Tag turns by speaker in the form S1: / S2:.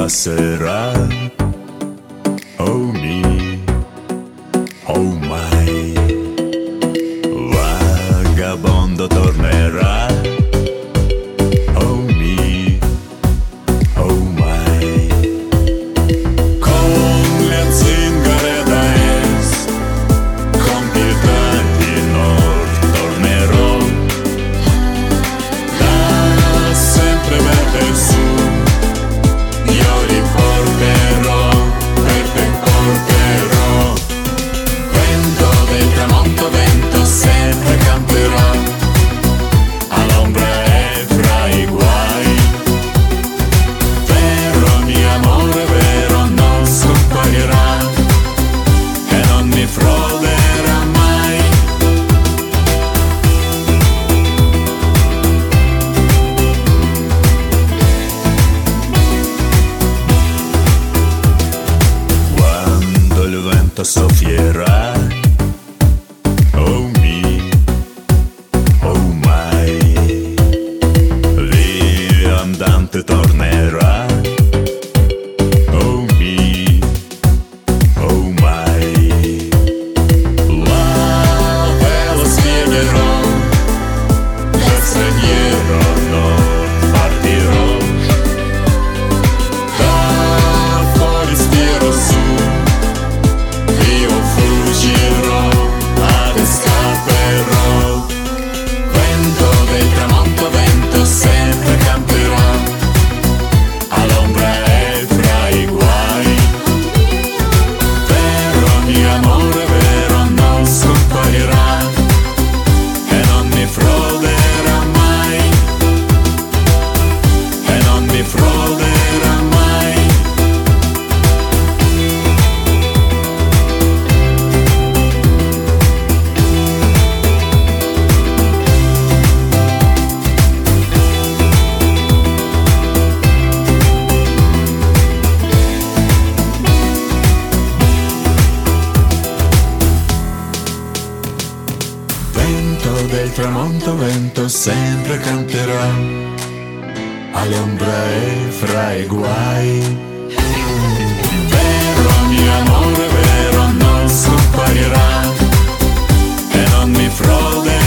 S1: passerà. Oh me, oh my, vagabondo tornerà. Oh me, oh my, con le zingare da est, con pietà di nord tornerò. Da sempre verso su, io li porterò, per te porterò. Vento del tramonto, vento sempre camperà, all'ombra e fra i guai. Vero mio amore, vero non scomparirà e non mi froderà mai. Quando il vento soffierà, oh me, oh my, viandante tornerà. Oh me, oh my, là te lo spiegherò, da straniero non partirò. Da fuori spiro su, io fuggirò, ad scapperò. Vento del tramonto, vento sempre camperà, all'ombra e fra i guai. Vero mio amore, vero non scomparirà e non mi froderà mai, e non mi froderà mai. Vento del tramonto, vento sempre canterà, all'ombra e fra i guai. Vero mio amore, vero non scomparirà e non mi froderà.